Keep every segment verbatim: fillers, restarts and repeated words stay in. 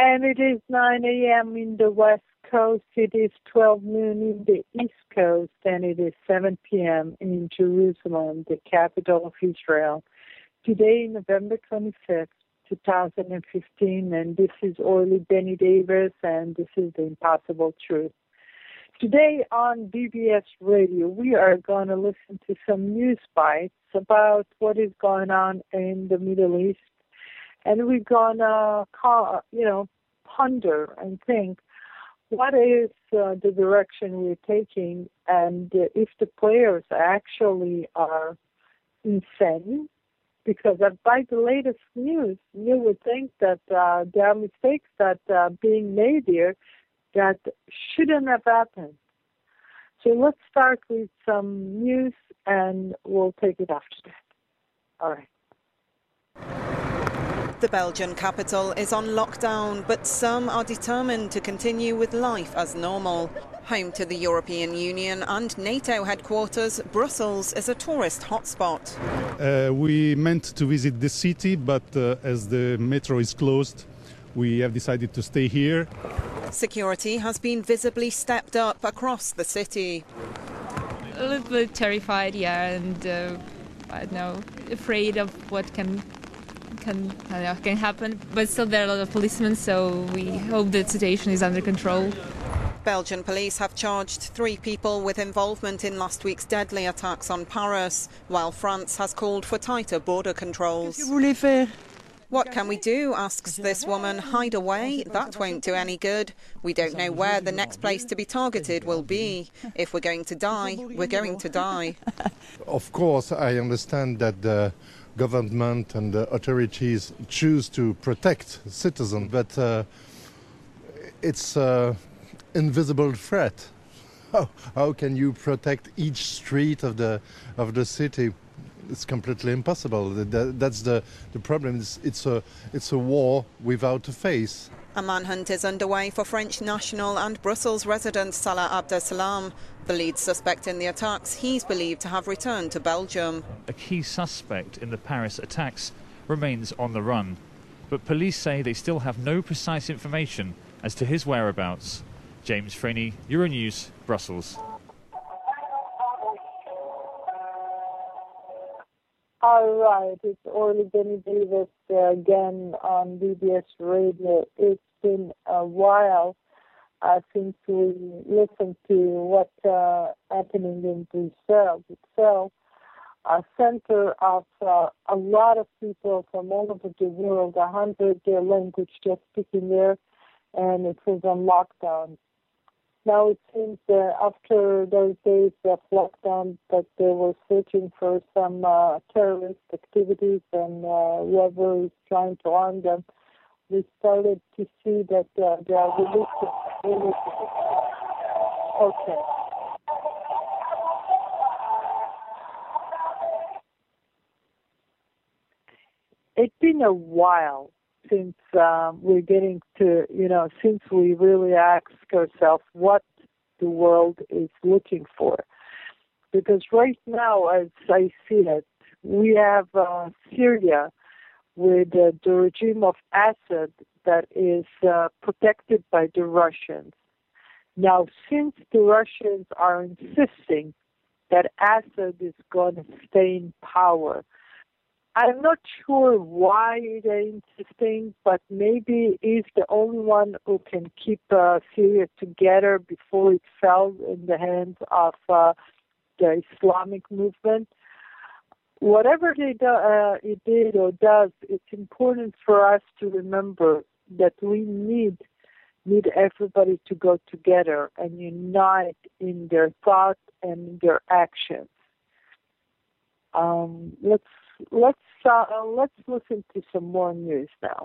And it is nine a.m. in the West Coast, it is twelve noon in the East Coast, and it is seven p.m. in Jerusalem, the capital of Israel. Today, November twenty-fifth, two thousand fifteen, and this is Orly Benny Davis, and this is The Impossible Truth. Today on B B S Radio, we are going to listen to some news bites about what is going on in the Middle East, and we're going to, you know, ponder and think, what is uh, the direction we're taking, and uh, if the players actually are insane? Because uh, by the latest news, you would think that uh, there are mistakes that are being made here that shouldn't have happened. So let's start with some news, and we'll take it after that. All right. The Belgian capital is on lockdown, but some are determined to continue with life as normal. Home to the European Union and NATO headquarters, Brussels is a tourist hotspot. Uh, we meant to visit the city, but uh, as the metro is closed, we have decided to stay here. Security has been visibly stepped up across the city. A little bit terrified, yeah, and uh, I don't know, afraid of what can can uh, can happen. But still, there are a lot of policemen, so we hope the situation is under control. Belgian police have charged three people with involvement in last week's deadly attacks on Paris, while France has called for tighter border controls. What can we do, asks this woman. Hide away? That won't do any good. We don't know where the next place to be targeted will be. If we're going to die, we're going to die. Of course, I understand that the government and the authorities choose to protect citizens, but uh, it's an invisible threat. How, how can you protect each street of the of the city? It's completely impossible. That's the, the problem. It's, it's, a, it's a war without a face. A manhunt is underway for French national and Brussels resident Salah Abdeslam. The lead suspect in the attacks, he's believed to have returned to Belgium. A key suspect in the Paris attacks remains on the run, but police say they still have no precise information as to his whereabouts. James Freeney, Euronews, Brussels. All right, it's Orly Benny Davis uh, again on B B S Radio. It's been a while uh, since we listened to what's uh, happening in Brussels itself, a center of uh, a lot of people from all over the world, a hundred uh, languages just speaking there, and it was on lockdown. Now it seems uh, after those days of lockdown that they were searching for some uh, terrorist activities, and uh, whoever is trying to harm them, we started to see that uh, they are releasing. releasing. Okay. It's been a while since um, we're getting to, you know, since we really ask ourselves what the world is looking for. Because right now, as I see it, we have uh, Syria with uh, the regime of Assad that is uh, protected by the Russians. Now, since the Russians are insisting that Assad is going to stay in power, I'm not sure why they're insisting, but maybe he's the only one who can keep uh, Syria together before it fell in the hands of uh, the Islamic movement. Whatever they do, uh, it did or does, it's important for us to remember that we need need everybody to go together and unite in their thoughts and their actions. Um, let's let's uh, let's listen to some more news now.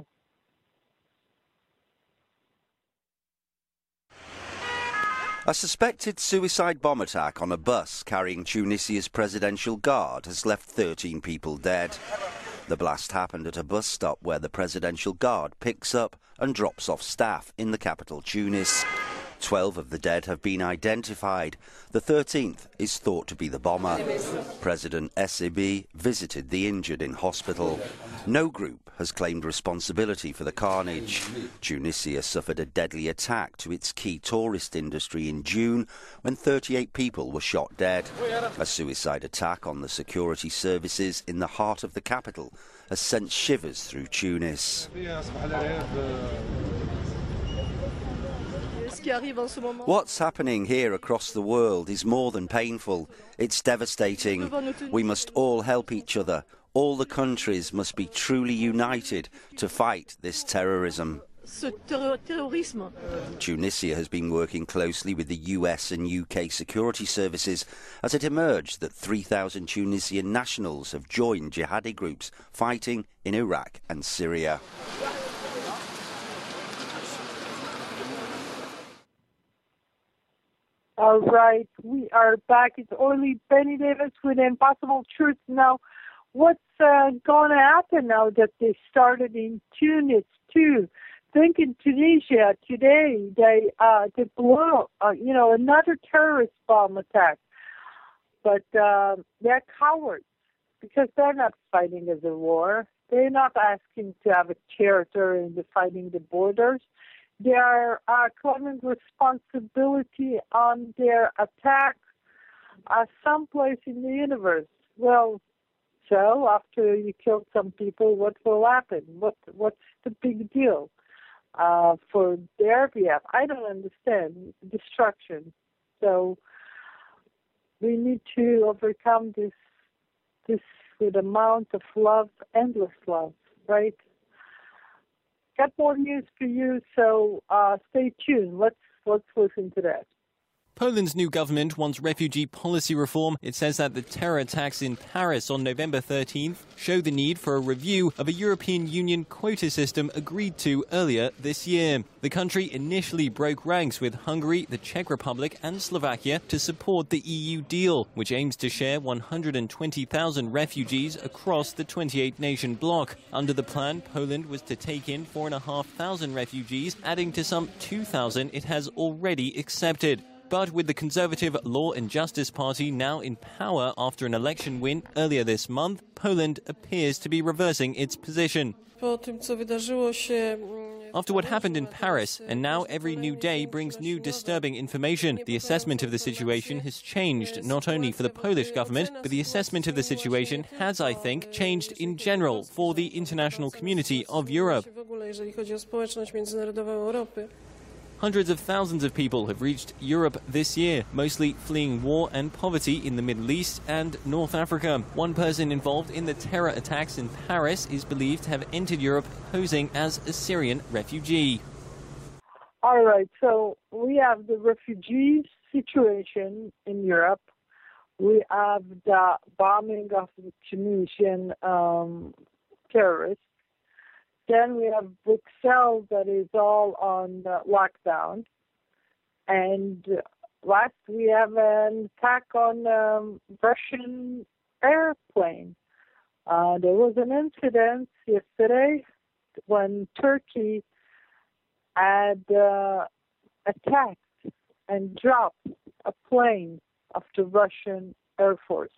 A suspected suicide bomb attack on a bus carrying Tunisia's presidential guard has left thirteen people dead. The blast happened at a bus stop where the presidential guard picks up and drops off staff in the capital Tunis. Twelve of the dead have been identified. The thirteenth is thought to be the bomber. President Essabi visited the injured in hospital. No group has claimed responsibility for the carnage. Tunisia suffered a deadly attack to its key tourist industry in June when thirty-eight people were shot dead. A suicide attack on the security services in the heart of the capital has sent shivers through Tunis. What's happening here across the world is more than painful. It's devastating. We must all help each other. All the countries must be truly united to fight this terrorism. Tunisia has been working closely with the U S and U K security services as it emerged that three thousand Tunisian nationals have joined jihadi groups fighting in Iraq and Syria. All right, we are back. It's Orly Benny Davis with Impossible Truth. Now, what's uh, going to happen now that they started in Tunis too? Think in Tunisia today they uh, they blew uh, you know another terrorist bomb attack, but uh, they're cowards because they're not fighting as a war. They're not asking to have a territory and defining the borders. They are uh, claiming responsibility on their attack uh, someplace in the universe. Well, so after you kill some people, what will happen? What what's the big deal uh, for their behalf? I don't understand. Destruction. So we need to overcome this this with amount of love, endless love, right? Got more news for you, so uh, stay tuned. Let's let's listen to that. Poland's new government wants refugee policy reform. It says that the terror attacks in Paris on November thirteenth show the need for a review of a European Union quota system agreed to earlier this year. The country initially broke ranks with Hungary, the Czech Republic and Slovakia to support the E U deal, which aims to share one hundred twenty thousand refugees across the twenty-eight nation bloc. Under the plan, Poland was to take in four thousand five hundred refugees, adding to some two thousand it has already accepted. But with the Conservative Law and Justice Party now in power after an election win earlier this month, Poland appears to be reversing its position. After what happened in Paris, and now every new day brings new disturbing information, the assessment of the situation has changed not only for the Polish government, but the assessment of the situation has, I think, changed in general for the international community of Europe. Hundreds of thousands of people have reached Europe this year, mostly fleeing war and poverty in the Middle East and North Africa. One person involved in the terror attacks in Paris is believed to have entered Europe posing as a Syrian refugee. All right, so we have the refugee situation in Europe. We have the bombing of the Tunisian um, terrorists. Then we have Brussels that is all on uh, lockdown. And last we have an attack on um, Russian airplane. Uh, there was an incident yesterday when Turkey had uh, attacked and dropped a plane of the Russian Air Forces.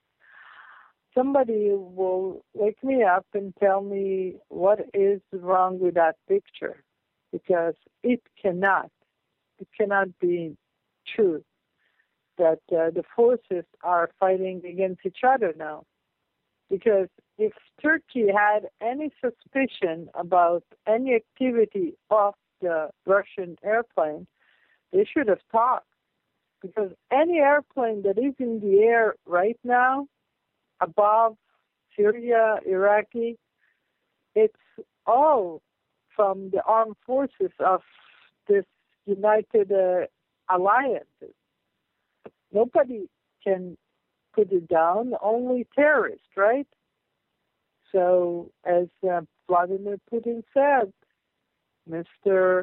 Somebody will wake me up and tell me what is wrong with that picture, because it cannot, it cannot be true that uh, the forces are fighting against each other now. Because if Turkey had any suspicion about any activity of the Russian airplane, they should have talked. Because any airplane that is in the air right now, above Syria, Iraqi, it's all from the armed forces of this united uh, alliances. Nobody can put it down, only terrorists, right? So, as uh, Vladimir Putin said, Mister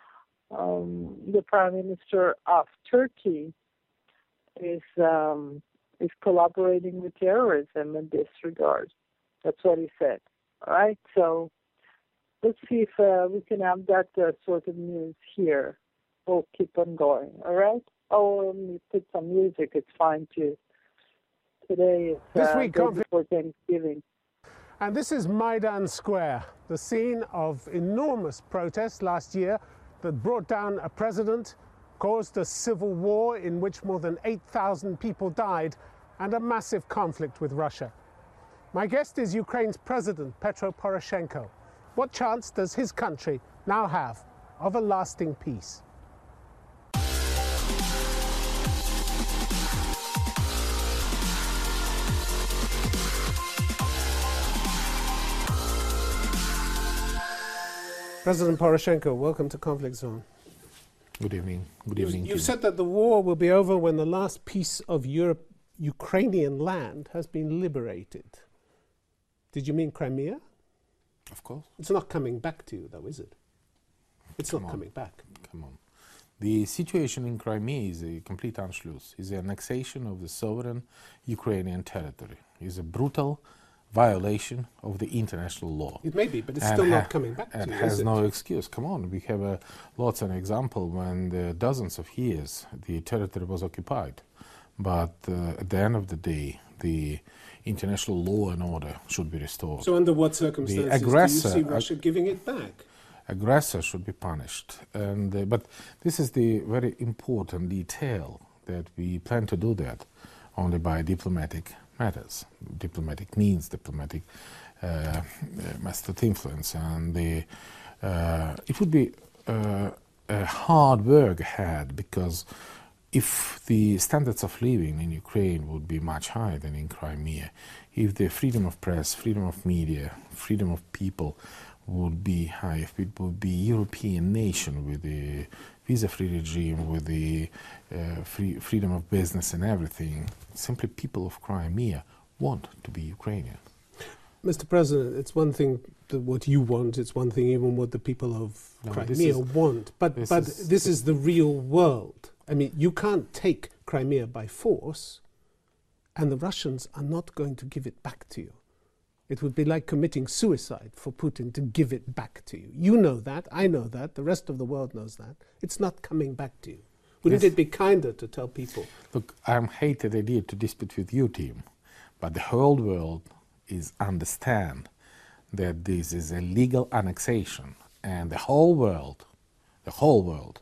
Um, the Prime Minister of Turkey is um, is collaborating with terrorism in this regard. That's what he said. All right, so let's see if uh, we can have that uh, sort of news here we'll keep on going, all right? Oh, let me put some music. It's fine, too. Today is This uh, week, day conf- before Thanksgiving. And this is Maidan Square, the scene of enormous protests last year that brought down a president, caused a civil war in which more than eight thousand people died, and a massive conflict with Russia. My guest is Ukraine's President, Petro Poroshenko. What chance does his country now have of a lasting peace? President Poroshenko, welcome to Conflict Zone. Good evening. Good You've, evening. you've said that the war will be over when the last piece of Europe, Ukrainian land has been liberated. Did you mean Crimea? Of course. It's not coming back to you, though, is it? It's Come not on. coming back. Come on. The situation in Crimea is a complete Anschluss. It's the annexation of the sovereign Ukrainian territory. It's a brutal violation of the international law. It may be, but it's And still ha- not coming back to and you, has is it? no excuse. Come on, we have uh, lots of example when the dozens of years the territory was occupied. But uh, at the end of the day, the international law and order should be restored. So under what circumstances The aggressor, do you see ag- Russia giving it back? aggressor should be punished. And uh, but this is the very important detail that we plan to do that only by diplomatic matters, diplomatic means, diplomatic uh, uh, method of influence, and the uh, it would be uh, a hard work ahead, because if the standards of living in Ukraine would be much higher than in Crimea, if the freedom of press, freedom of media, freedom of people would be high, if it would be European nation with the visa-free regime, with the uh, free, freedom of business and everything, simply people of Crimea want to be Ukrainian. Mister President, it's one thing that what you want, it's one thing even what the people of No, this Crimea is- want, but, this but is- this is the real world. I mean, you can't take Crimea by force, and the Russians are not going to give it back to you. It would be like committing suicide for Putin to give it back to you. You know that, I know that, the rest of the world knows that. It's not coming back to you. Wouldn't Yes. it be kinder to tell people? Look, I'm hated idea to dispute with you, team, but the whole world is understand that this is a legal annexation, and the whole world, the whole world,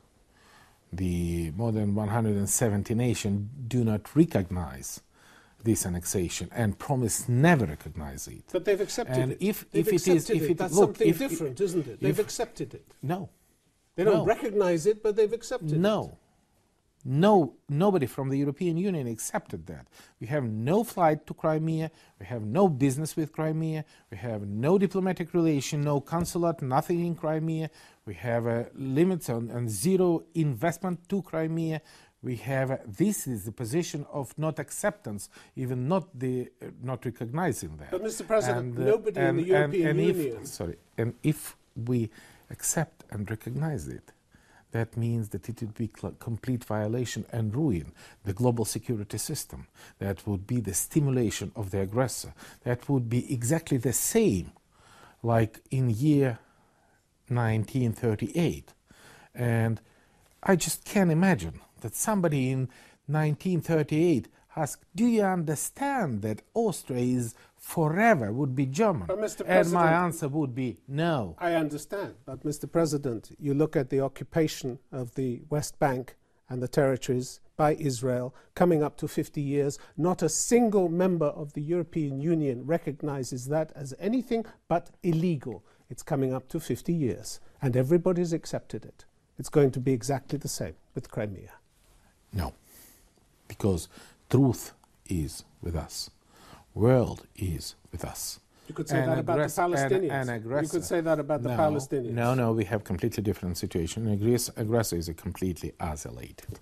the more than one hundred seventy nations do not recognize this annexation and promise never recognize it. But they've accepted And it. if- They've if it is- accepted if it. it- That's look, something if- different, if- isn't it? They've if- accepted it. No. They don't No. recognize it, but they've accepted it. No. No, nobody from the European Union accepted that. We have no flight to Crimea, we have no business with Crimea, we have no diplomatic relation, no consulate, nothing in Crimea, we have uh, limits on, on zero investment to Crimea. We have, uh, this is the position of not acceptance, even not the uh, not recognizing that. But Mister President, And, uh, nobody in and- the European and, and Union... If, sorry, and if we accept and recognize it, that means that it would be cl- complete violation and ruin the global security system. That would be the stimulation of the aggressor. That would be exactly the same like in year nineteen thirty-eight. And I just can't imagine that somebody in nineteen thirty-eight asked, do you understand that Austria is forever would be German? But Mister And my President- answer would be no. I understand, but Mister President, you look at the occupation of the West Bank and the territories by Israel coming up to fifty years. Not a single member of the European Union recognizes that as anything but illegal. It's coming up to fifty years, and everybody's accepted it. It's going to be exactly the same with Crimea. No, because truth is with us. World is with us. You could say An that about the aggress- an- Palestinians. an You aggressor- could say that about the no, Palestinians. No, no, we have completely different situation. An aggress- aggressor is a completely isolated.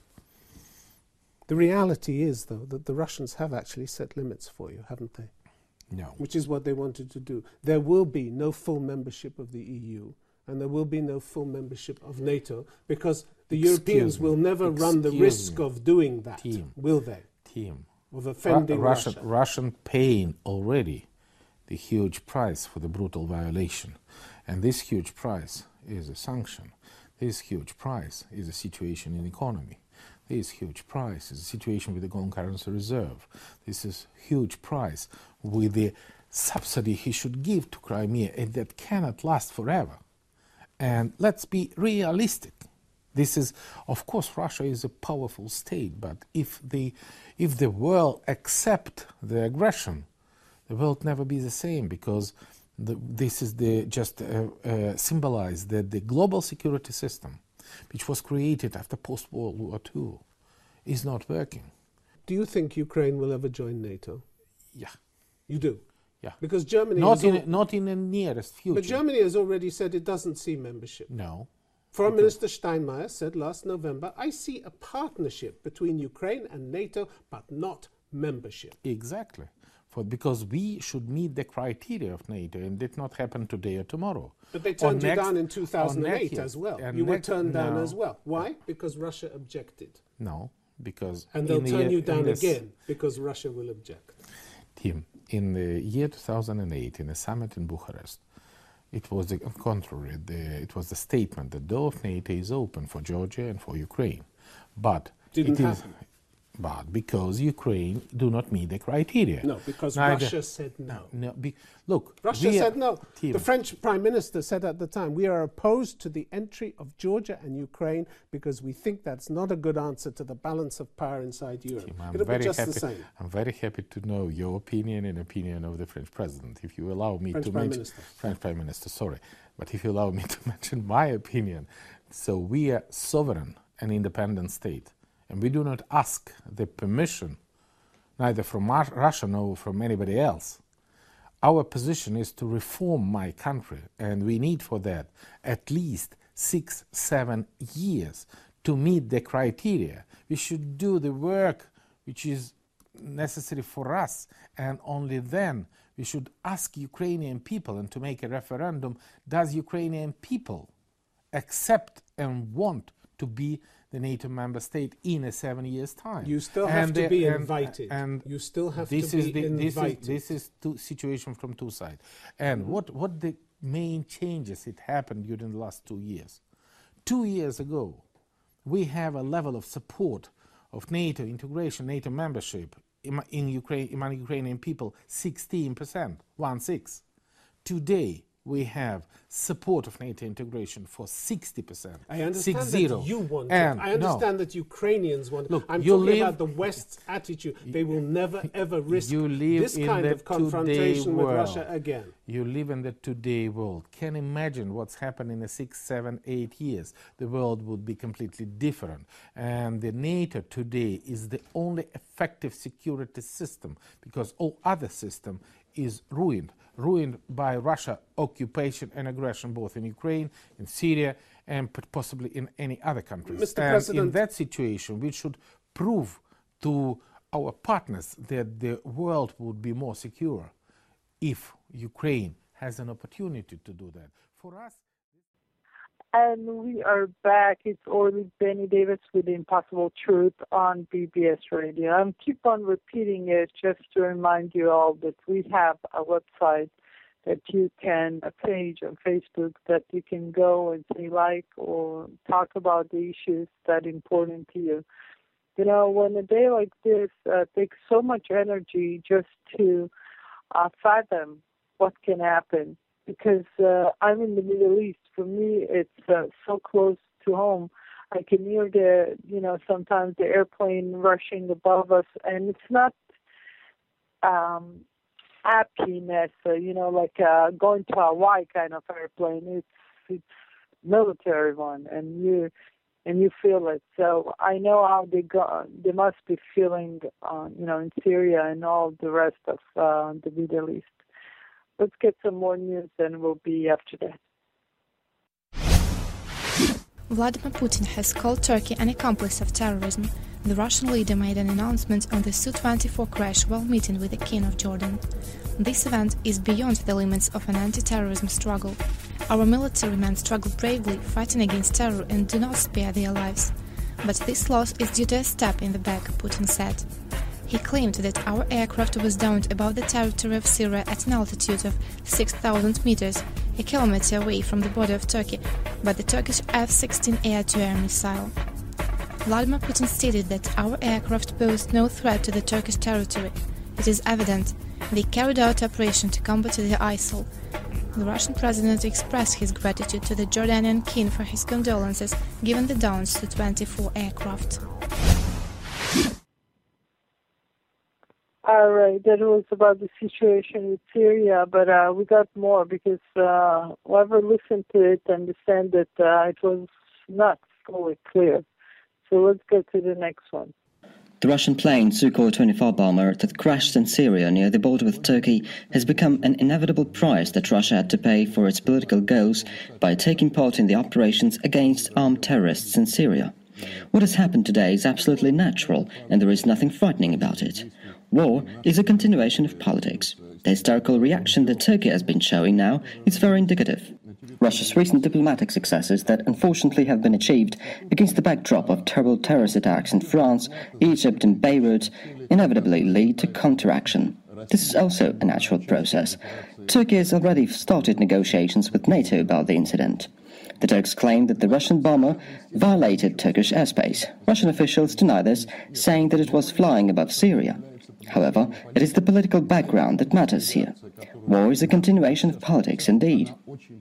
The reality is, though, that the Russians have actually set limits for you, haven't they? No. Which is what they wanted to do. There will be no full membership of the E U, and there will be no full membership of NATO, because the Excuse Europeans me. will never run the Excuse risk me. of doing that, Team. will they? Team. Of Ru- offending Russian, Russia. Russian paying already the huge price for the brutal violation. And this huge price is a sanction. This huge price is a situation in the economy. This huge price is a situation with the gold currency reserve. This is huge price with the subsidy he should give to Crimea, and that cannot last forever. And let's be realistic. This is, of course, Russia is a powerful state, but if the, if the world accept the aggression, the world never be the same, because the, this is the just uh, uh, symbolize that the global security system, which was created after post-World War Two, is not working. Do you think Ukraine will ever join NATO? Yeah. You do? Yeah. Because Germany... Not in, a, not in the nearest future. But Germany has already said it doesn't see membership. No. Foreign Minister Steinmeier said last November, I see a partnership between Ukraine and NATO, but not membership. Exactly. For, because we should meet the criteria of NATO, and it did not happen today or tomorrow. But they turned or you next, down in two thousand eight as well. You were turned down no. as well. Why? Because Russia objected. No, because... And they'll turn the, you down this, again, because Russia will object. Tim, in the year two thousand eight, in a summit in Bucharest, it was the contrary. The, it was the statement that the door of NATO is open for Georgia and for Ukraine. But Didn't it happen. Is, but because Ukraine do not meet the criteria. No, because Neither, Russia said no. no be, look, Russia said no. Tim, the French Prime Minister said at the time, we are opposed to the entry of Georgia and Ukraine because we think that's not a good answer to the balance of power inside Europe. Tim, I'm It'll very be just happy, the same. I'm very happy to know your opinion and opinion of the French President. If you allow me French to Prime mention... Minister. French Prime Minister, sorry. But if you allow me to mention my opinion, so we are sovereign and independent state. And we do not ask the permission, neither from Russia nor from anybody else. Our position is to reform my country, and we need for that at least six, seven years to meet the criteria. We should do the work which is necessary for us, and only then we should ask Ukrainian people, and to make a referendum, does Ukrainian people accept and want to be the NATO member state in a seven years time? You still have and to the, be and, invited. And you still have this to is be the, invited. This is, this is two situation from two sides. And mm-hmm. what, what the main changes it happened during the last two years? Two years ago, we have a level of support of NATO integration, NATO membership in, in Ukraine, among Ukrainian people, sixteen percent, one six. Today, we have support of NATO integration for sixty percent. I understand six, that zero. you want and it. I understand no. that Ukrainians want it. Look, I'm you talking live, about the West's attitude. They will never, ever risk you live this in kind the of confrontation with world. Russia again. You live in the today world. Can imagine what's happened in the six, seven, eight years. The world would be completely different. And the NATO today is the only effective security system, because all other system is ruined. ruined by Russia occupation and aggression, both in Ukraine, in Syria, and possibly in any other countries. Mister And President, in that situation, we should prove to our partners that the world would be more secure if Ukraine has an opportunity to do that. For us... And we are back. It's Orly Benny Davis with The Impossible Truth on B B S Radio. I keep on repeating it just to remind you all that we have a website that you can, a page on Facebook that you can go and say like or talk about the issues that are important to you. You know, when a day like this uh, takes so much energy just to uh, fathom what can happen, because uh, I'm in the Middle East. For me, it's uh, so close to home. I can hear the, you know, sometimes the airplane rushing above us, and it's not um, happiness, uh, you know, like uh, going to Hawaii kind of airplane. It's it's military one, and you and you feel it. So I know how they go. They must be feeling, uh, you know, in Syria and all the rest of uh, the Middle East. Let's get some more news, and we'll be after that. Vladimir Putin has called Turkey an accomplice of terrorism. The Russian leader made an announcement on the S U twenty-four crash while meeting with the King of Jordan. This event is beyond the limits of an anti-terrorism struggle. Our military men struggle bravely, fighting against terror, and do not spare their lives. But this loss is due to a stab in the back, Putin said. He claimed that our aircraft was downed above the territory of Syria at an altitude of six thousand meters. a kilometer away from the border of Turkey, by the Turkish F sixteen air-to-air missile. Vladimir Putin stated that our aircraft posed no threat to the Turkish territory. It is evident they carried out operation to combat the ISIL. The Russian president expressed his gratitude to the Jordanian king for his condolences, given the downs to twenty-four aircraft. All right, that was about the situation with Syria, but uh, we got more because uh, whoever listened to it understand that uh, it was not fully clear. So let's go to the next one. The Russian plane Sukhoi twenty-four bomber that crashed in Syria near the border with Turkey has become an inevitable price that Russia had to pay for its political goals by taking part in the operations against armed terrorists in Syria. What has happened today is absolutely natural, and there is nothing frightening about it. War is a continuation of politics. The hysterical reaction that Turkey has been showing now is very indicative. Russia's recent diplomatic successes that unfortunately have been achieved against the backdrop of terrible terrorist attacks in France, Egypt and Beirut inevitably lead to counteraction. This is also a natural process. Turkey has already started negotiations with NATO about the incident. The Turks claim that the Russian bomber violated Turkish airspace. Russian officials deny this, saying that it was flying above Syria. However, it is the political background that matters here. War is a continuation of politics indeed.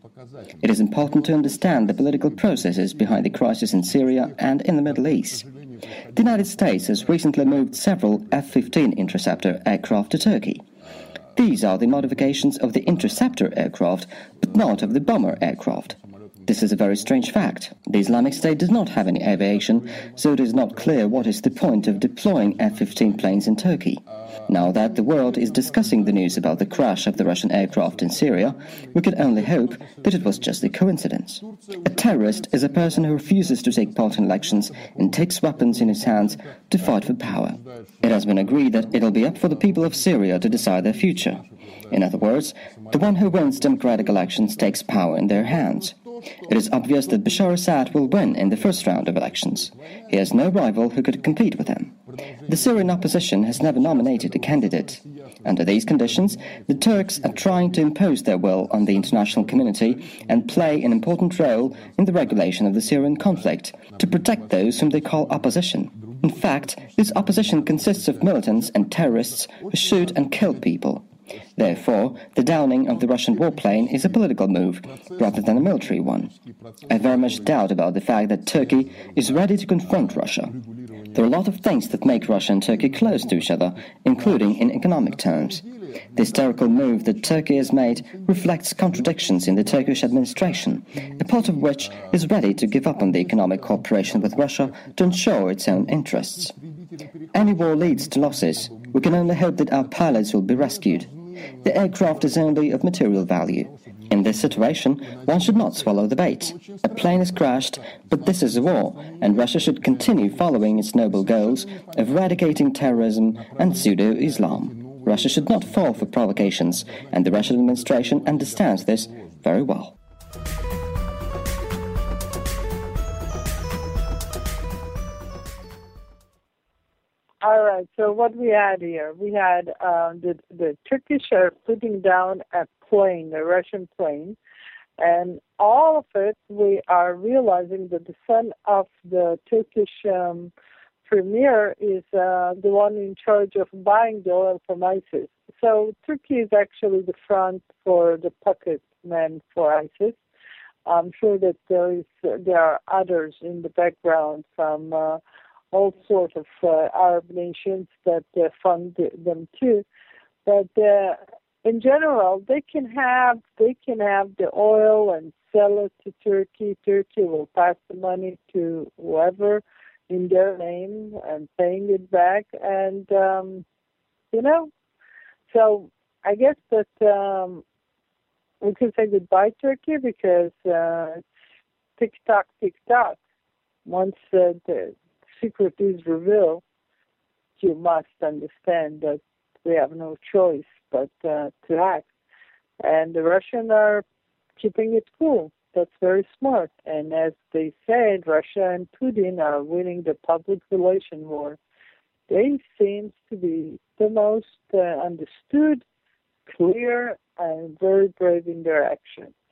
It is important to understand the political processes behind the crisis in Syria and in the Middle East. The United States has recently moved several F fifteen Interceptor aircraft to Turkey. These are the modifications of the Interceptor aircraft, but not of the bomber aircraft. This is a very strange fact. The Islamic State does not have any aviation, so it is not clear what is the point of deploying F fifteen planes in Turkey. Now that the world is discussing the news about the crash of the Russian aircraft in Syria, we can only hope that it was just a coincidence. A terrorist is a person who refuses to take part in elections and takes weapons in his hands to fight for power. It has been agreed that it will be up for the people of Syria to decide their future. In other words, the one who wins democratic elections takes power in their hands. It is obvious that Bashar Assad will win in the first round of elections. He has no rival who could compete with him. The Syrian opposition has never nominated a candidate. Under these conditions, the Turks are trying to impose their will on the international community and play an important role in the regulation of the Syrian conflict to protect those whom they call opposition. In fact, this opposition consists of militants and terrorists who shoot and kill people. Therefore, the downing of the Russian warplane is a political move, rather than a military one. I very much doubt about the fact that Turkey is ready to confront Russia. There are a lot of things that make Russia and Turkey close to each other, including in economic terms. The hysterical move that Turkey has made reflects contradictions in the Turkish administration, a part of which is ready to give up on the economic cooperation with Russia to ensure its own interests. Any war leads to losses. We can only hope that our pilots will be rescued. The aircraft is only of material value. In this situation, one should not swallow the bait. A plane has crashed, but this is a war, and Russia should continue following its noble goals of eradicating terrorism and pseudo-Islam. Russia should not fall for provocations, and the Russian administration understands this very well. All right, so what we had here, we had uh, the, the Turkish are putting down a plane, a Russian plane, and all of it, we are realizing that the son of the Turkish um, premier is uh, the one in charge of buying the oil from ISIS. So Turkey is actually the front for the puppet man for ISIS. I'm sure that there is there are others in the background from uh, all sorts of uh, Arab nations that uh, fund them too. But uh, in general, they can have they can have the oil and sell it to Turkey. Turkey will pass the money to whoever in their name and paying it back. And um, you know, so I guess that um, we can say goodbye, Turkey, because uh, tick tock, tick tock. Once uh, the secret is revealed, you must understand that we have no choice but uh, to act. And the Russians are keeping it cool. That's very smart. And as they said, Russia and Putin are winning the public relation war. They seem to be the most uh, understood, clear, and very brave in their actions.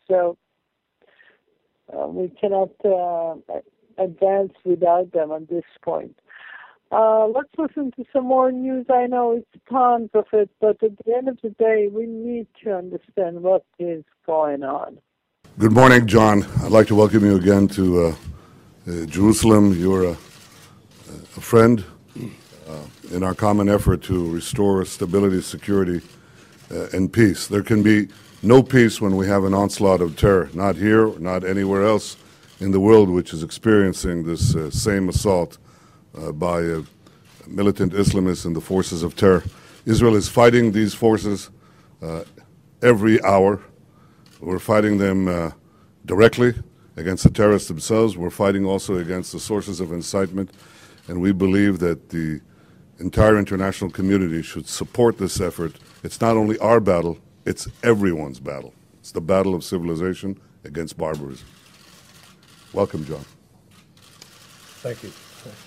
So uh, we cannot uh, advance without them at this point. Uh, let's listen to some more news. I know it's tons of it, but at the end of the day, we need to understand what is going on. Good morning, John. I'd like to welcome you again to uh, uh, Jerusalem. You're a, a friend uh, in our common effort to restore stability, security, uh, and peace. There can be no peace when we have an onslaught of terror, not here, not anywhere else in the world which is experiencing this uh, same assault uh, by uh, militant Islamists and the forces of terror. Israel is fighting these forces uh, every hour. We're fighting them uh, directly against the terrorists themselves. We're fighting also against the sources of incitement, and we believe that the entire international community should support this effort. It's not only our battle, it's everyone's battle. It's the battle of civilization against barbarism. Welcome, John. Thank you.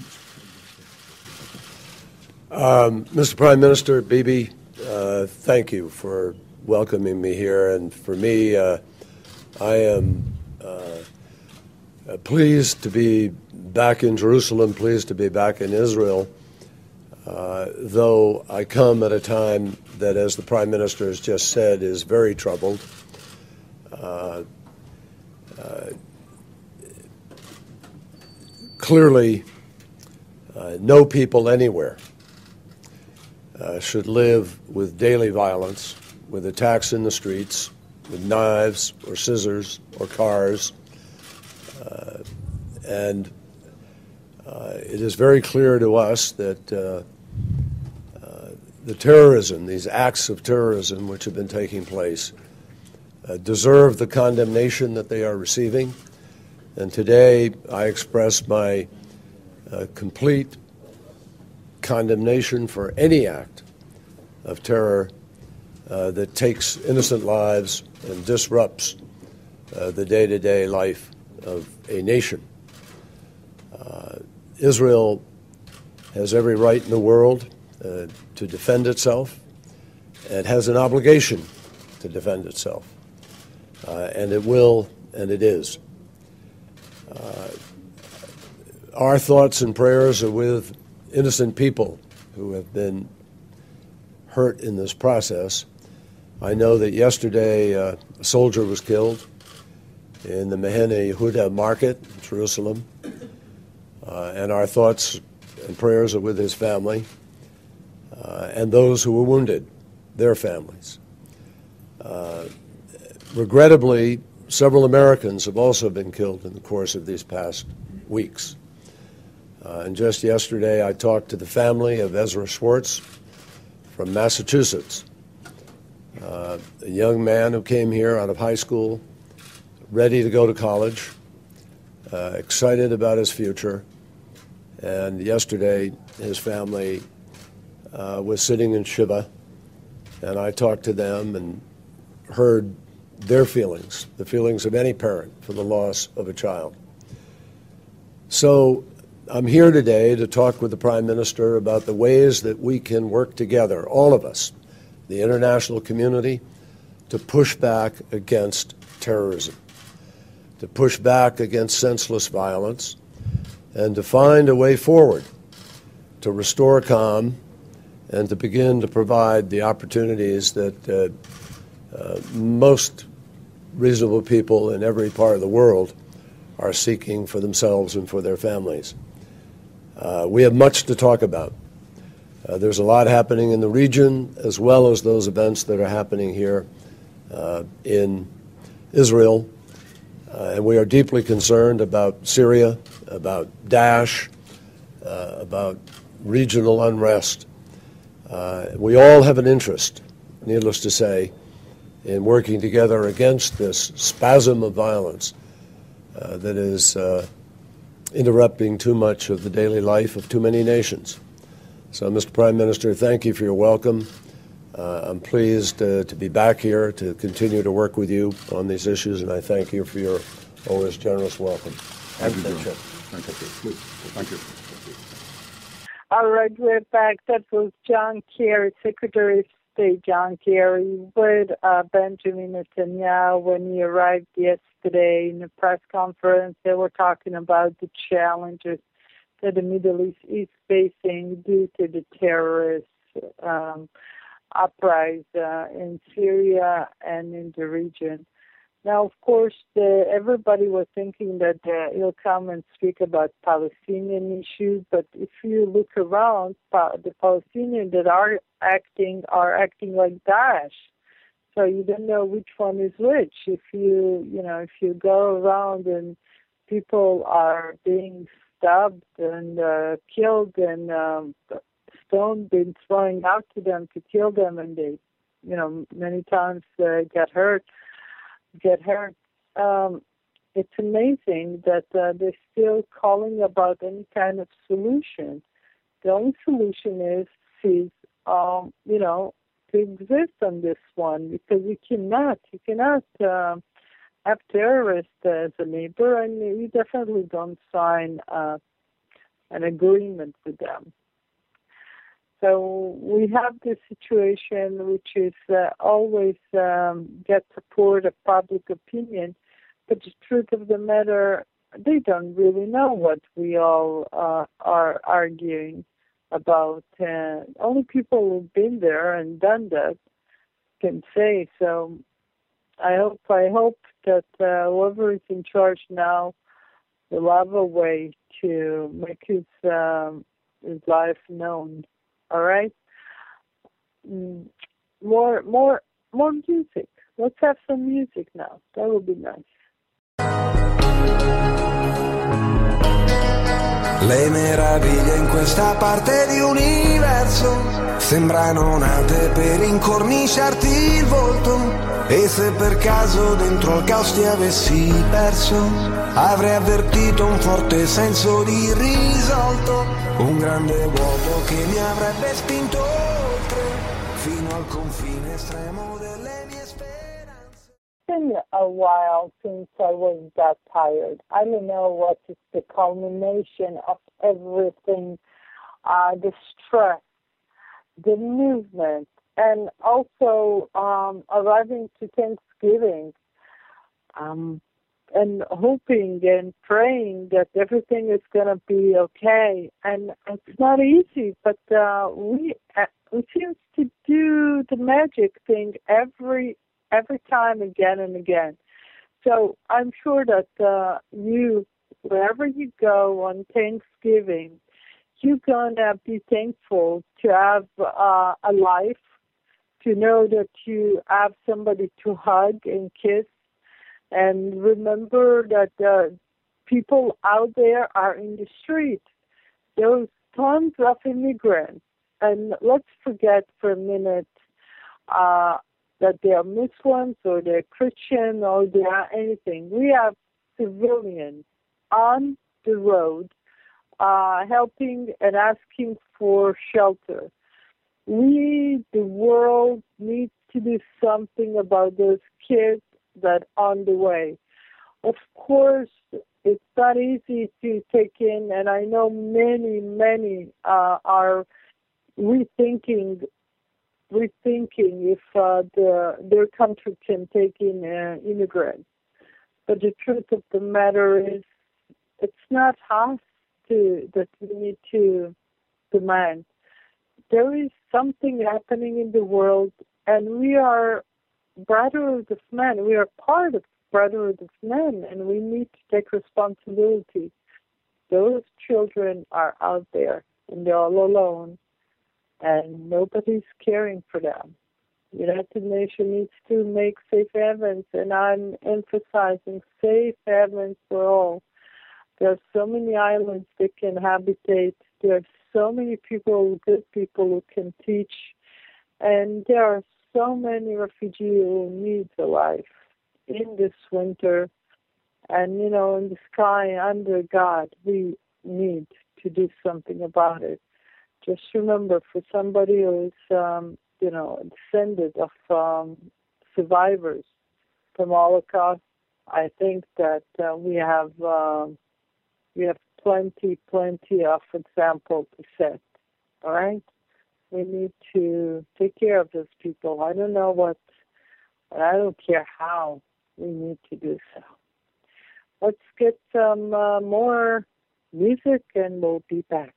Um, Mister Prime Minister, Bibi, uh, thank you for welcoming me here, and for me, uh, I am uh, pleased to be back in Jerusalem, pleased to be back in Israel, uh, though I come at a time that, as the Prime Minister has just said, is very troubled. Uh, uh, clearly, uh, no people anywhere uh, should live with daily violence, with attacks in the streets, with knives or scissors or cars. Uh, and uh, it is very clear to us that uh, uh, the terrorism, these acts of terrorism which have been taking place, uh, deserve the condemnation that they are receiving. And today I express my uh, complete condemnation for any act of terror Uh, that takes innocent lives and disrupts uh, the day-to-day life of a nation. Uh, Israel has every right in the world uh, to defend itself and has an obligation to defend itself. Uh, and it will, and it is. Uh, our thoughts and prayers are with innocent people who have been hurt in this process. I know that yesterday uh, a soldier was killed in the Mehene Yehuda market in Jerusalem, uh, and our thoughts and prayers are with his family uh, and those who were wounded, their families. Uh, regrettably, several Americans have also been killed in the course of these past weeks. Uh, and just yesterday I talked to the family of Ezra Schwartz from Massachusetts. Uh, a young man who came here out of high school, ready to go to college, uh, excited about his future. And yesterday, his family uh, was sitting in Shiva, and I talked to them and heard their feelings, the feelings of any parent for the loss of a child. So I'm here today to talk with the Prime Minister about the ways that we can work together, all of us, the international community, to push back against terrorism, to push back against senseless violence, and to find a way forward to restore calm and to begin to provide the opportunities that uh, uh, most reasonable people in every part of the world are seeking for themselves and for their families. Uh, we have much to talk about. Uh, there's a lot happening in the region, as well as those events that are happening here uh, in Israel. Uh, and we are deeply concerned about Syria, about Daesh, uh, about regional unrest. Uh, we all have an interest, needless to say, in working together against this spasm of violence uh, that is uh, interrupting too much of the daily life of too many nations. So, Mister Prime Minister, thank you for your welcome. Uh, I'm pleased uh, to be back here to continue to work with you on these issues, and I thank you for your always generous welcome. Thank you, John. Thank you. Please. Thank you. All right, we're back. That was John Kerry, Secretary of State John Kerry with uh, Benjamin Netanyahu when he arrived yesterday in a press conference. They were talking about the challenges that the Middle East is facing due to the terrorist um, uprising uh, in Syria and in the region. Now, of course, the, everybody was thinking that uh, he'll come and speak about Palestinian issues, but if you look around, pa- the Palestinians that are acting are acting like Daesh. So you don't know which one is which. If you, you know, if you go around and people are being stabbed and uh, killed and um, stones being thrown out to them to kill them, and they, you know, many times uh, get hurt. get hurt. Um, it's amazing that uh, they're still calling about any kind of solution. The only solution is, is um, you know, to exist on this one, because you cannot, you cannot uh, have terrorists as a neighbor, and you definitely don't sign uh, an agreement with them. So we have this situation which is uh, always um, get support of public opinion, but the truth of the matter, they don't really know what we all uh, are arguing about. Uh, only people who've been there and done that can say. So I hope I hope that uh, whoever is in charge now will have a way to make his um, his life known. All right. Mm, more, more, more music. Let's have some music now. That would be nice. Le meraviglie in questa parte di universo sembrano nate per incorniciarti il volto, e se per caso dentro al caos ti avessi perso, avrei avvertito un forte senso di risolto, un grande vuoto che mi avrebbe spinto oltre, fino al confine estremo delle mie speranze. It's been a while since I was that tired. I don't know what is the culmination of everything, uh, the stress, the movement, and also um, arriving to Thanksgiving. Um, and hoping and praying that everything is going to be okay. And it's not easy, but uh, we uh, we seem to do the magic thing every every time, again and again. So I'm sure that uh, you, wherever you go on Thanksgiving, you're going to be thankful to have uh, a life, to know that you have somebody to hug and kiss. And remember that uh, people out there are in the street. There's tons of immigrants. And let's forget for a minute uh, that they are Muslims or they're Christian or they are anything. We have civilians on the road uh, helping and asking for shelter. We, the world, needs to do something about those kids that on the way. Of course, it's not easy to take in, and I know many, many uh, are rethinking, rethinking if uh, the, their country can take in uh, immigrants. But the truth of the matter is, it's not us to, that we need to demand. There is something happening in the world, and we are brotherhood of men. We are part of brotherhood of men, and we need to take responsibility. Those children are out there, and they're all alone, and nobody's caring for them. The United Nations needs to make safe havens, and I'm emphasizing safe havens for all. There are so many islands that can habitate. There are so many people, good people who can teach, and there are so many refugees who need a life in this winter. And, you know, in the sky, under God, we need to do something about it. Just remember, for somebody who is, um, you know, descendant of um, survivors from Holocaust, I think that uh, we have uh, we have plenty, plenty of example to set. All right? We need to take care of those people. I don't know what, but I don't care how we need to do so. Let's get some uh, more music and we'll be back.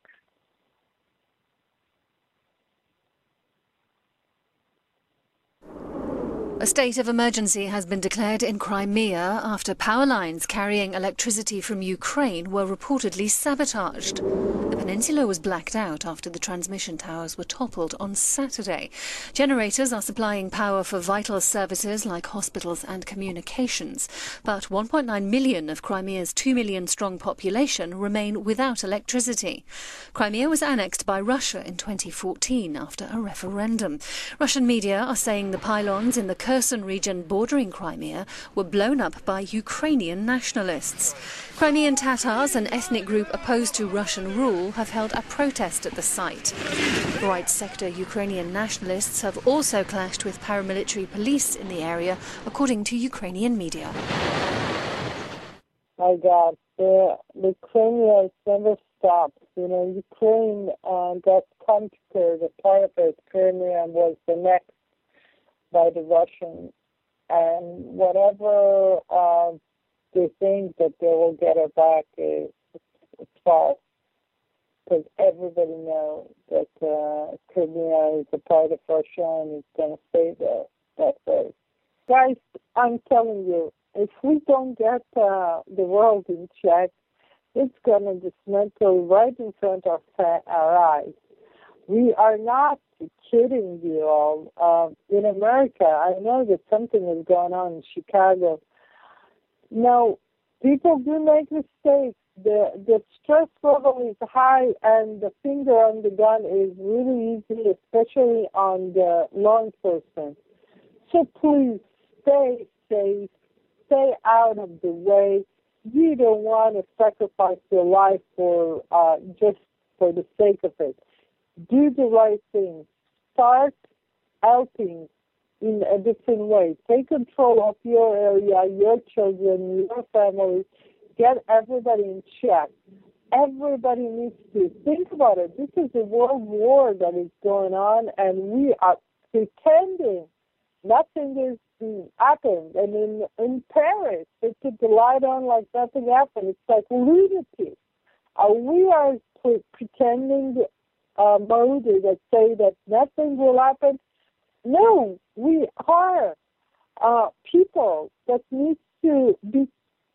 A state of emergency has been declared in Crimea after power lines carrying electricity from Ukraine were reportedly sabotaged. The peninsula was blacked out after the transmission towers were toppled on Saturday. Generators are supplying power for vital services like hospitals and communications, but one point nine million of Crimea's two million strong population remain without electricity. Crimea was annexed by Russia in twenty fourteen after a referendum. Russian media are saying the pylons in the Kherson region bordering Crimea were blown up by Ukrainian nationalists. Crimean Tatars, an ethnic group opposed to Russian rule, have held a protest at the site. Right sector Ukrainian nationalists have also clashed with paramilitary police in the area, according to Ukrainian media. My God, the, the Crimea never stopped. You know, Ukraine uh, got conquered, a part of it, Crimea was the next by the Russians, and whatever uh, they think that they will get it back is false, because everybody knows that uh, Crimea is a part of Russia and it's going to stay there that way. Guys, I'm telling you, if we don't get uh, the world in check, it's going to dismantle right in front of our eyes. We are not kidding you all. Uh, in America, I know that something is going on in Chicago. No, people do make mistakes. The the stress level is high, and the finger on the gun is really easy, especially on the law enforcement. So please stay safe, stay out of the way. You don't want to sacrifice your life for uh, just for the sake of it. Do the right thing. Start helping in a different way. Take control of your area, your children, your family. Get everybody in check. Everybody needs to think about it. This is a world war that is going on, and we are pretending nothing is happened. And in, in Paris, they put the light on like nothing happened. It's like lunacy. Uh, we are pre- pretending Uh, mode that say that nothing will happen. No, we are uh, people that need to be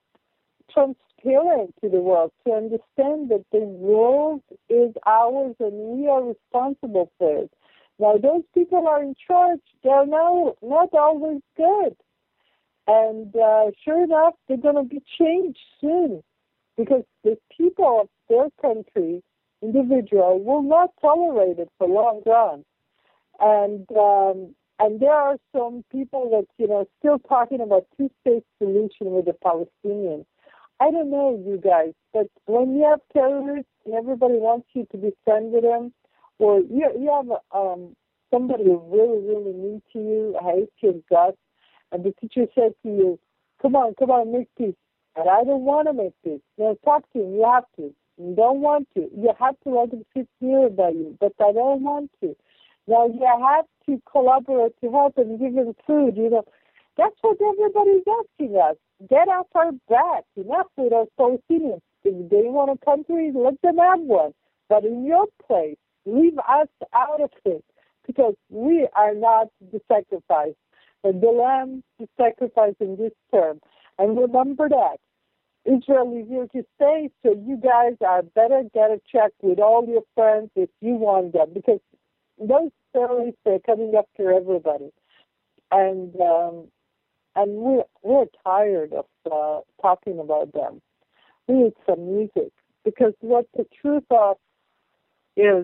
transparent to the world, to understand that the world is ours and we are responsible for it. Now, those people are in charge. They're now not always good. And uh, sure enough, they're going to be changed soon, because the people of their country, individual, will not tolerate it for long run. And um, and there are some people that, you know, still talking about two-state solution with the Palestinians. I don't know, you guys, but when you have terrorists and everybody wants you to be friends with them, or you, you have um, somebody who really, really mean to you, hates your guts, and the teacher said to you, come on, come on, make peace. And I don't want to make peace. You know, talk to him, you have to. You don't want to. You have to let them sit near by you, but I don't want to. Now, you have to collaborate to help and give them food, you know. That's what everybody's asking us. Get off our back. Enough with us Palestinians. If they want a country, let them have one. But in your place, leave us out of it, because we are not the sacrifice. But the lamb is sacrificed in this term. And remember that. Israel is here to stay, so you guys are better get a check with all your friends if you want them, because those terrorists are coming after everybody. And um, and we're, we're tired of uh, talking about them. We need some music, because what the truth of is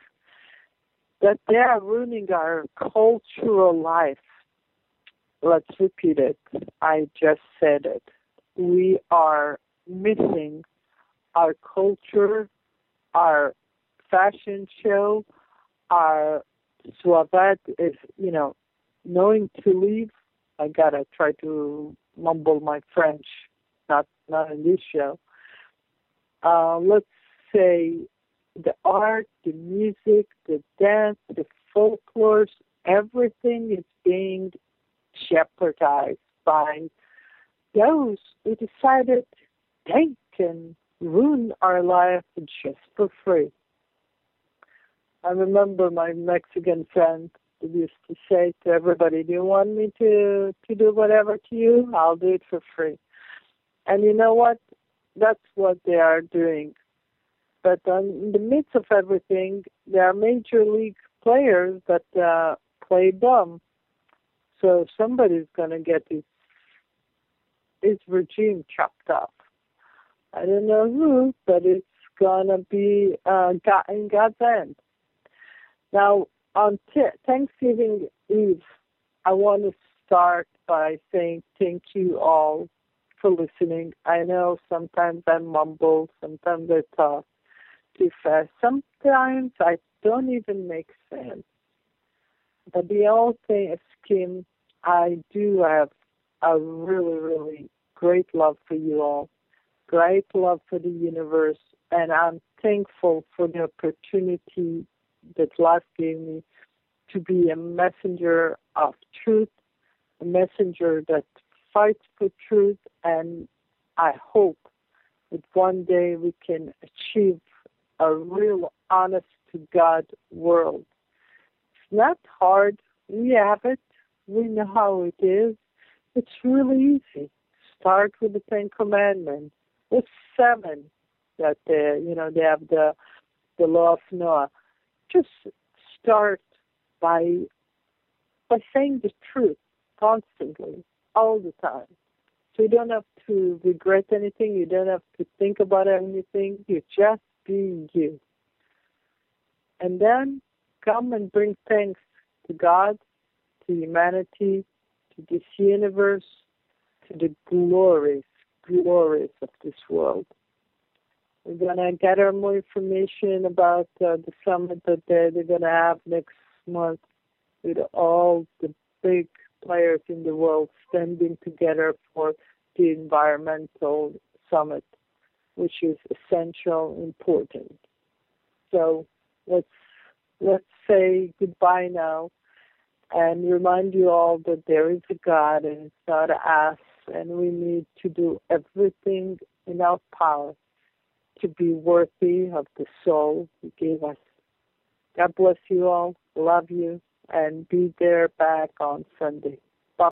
that they are ruining our cultural life. Let's repeat it. I just said it. We are missing our culture, our fashion show, our Suavet is, you know, knowing to leave. I gotta try to mumble my French, not not in this show. Uh, let's say the art, the music, the dance, the folklore, everything is being jeopardized by those who decided they can ruin our life just for free. I remember my Mexican friend who used to say to everybody, do you want me to, to do whatever to you? I'll do it for free. And you know what? That's what they are doing. But in the midst of everything, there are major league players that uh, play dumb. So somebody's going to get his, his regime chopped off. I don't know who, but it's going to be uh, God, in God's hand. Now, on t- Thanksgiving Eve, I want to start by saying thank you all for listening. I know sometimes I mumble, sometimes I talk too fast. Sometimes I don't even make sense. But the whole thing is, Kim, I do have a really, really great love for you all, great love for the universe, and I'm thankful for the opportunity that life gave me to be a messenger of truth, a messenger that fights for truth, and I hope that one day we can achieve a real honest-to-God world. It's not hard. We have it. We know how it is. It's really easy. Start with the Ten Commandments. There's seven that, uh, you know, they have the, the law of Noah. Just start by by saying the truth constantly, all the time. So you don't have to regret anything. You don't have to think about anything. You just be you. And then come and bring thanks to God, to humanity, to this universe, to the glories, glories of this world. We're going to gather more information about uh, the summit that they're, they're going to have next month with all the big players in the world standing together for the environmental summit, which is essential, important. So let's let's say goodbye now and remind you all that there is a God and it's not us, and we need to do everything in our power to be worthy of the soul He gave us. God bless you all. Love you. And be there back on Sunday.